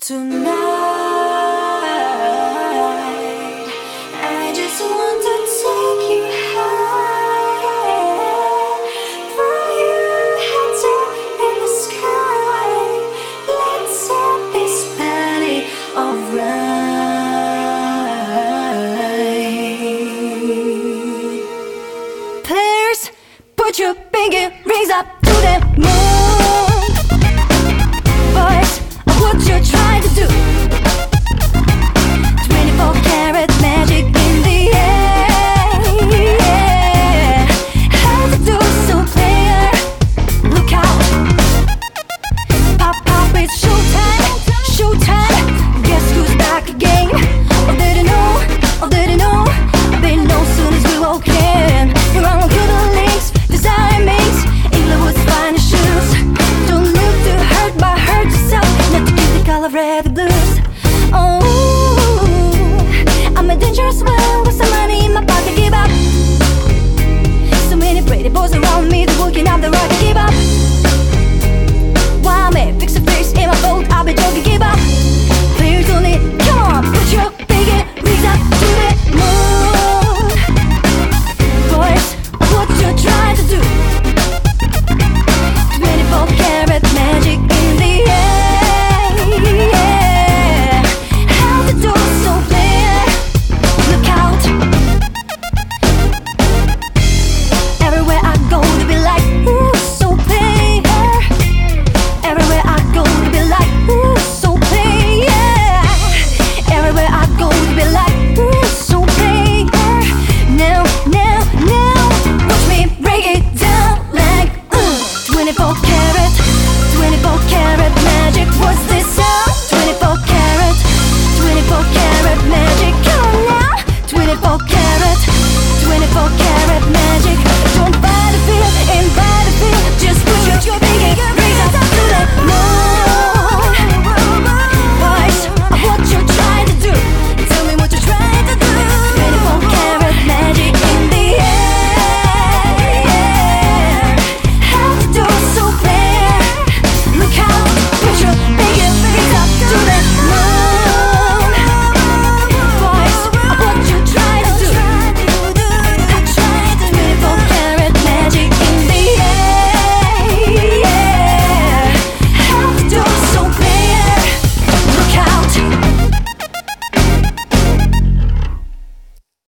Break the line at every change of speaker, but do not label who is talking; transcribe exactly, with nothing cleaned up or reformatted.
Tonight, I just want to take you high, throw your hands up in the sky. Let's set this party alright. Players, put your pinky rings up to the moon. Boys, what you're trying to do? Twenty-four karat magic in the air, yeah. How to do so, player? Look out! Pop, pop, it's showtime, showtime. Guess who's back again? Oh, did you know? Oh, did you know? They know soon as we walk in. You're on good links, design makes Englandwood's finest shoes. Don't look too hurt, but hurt yourself. Not to keep the color red, the blue.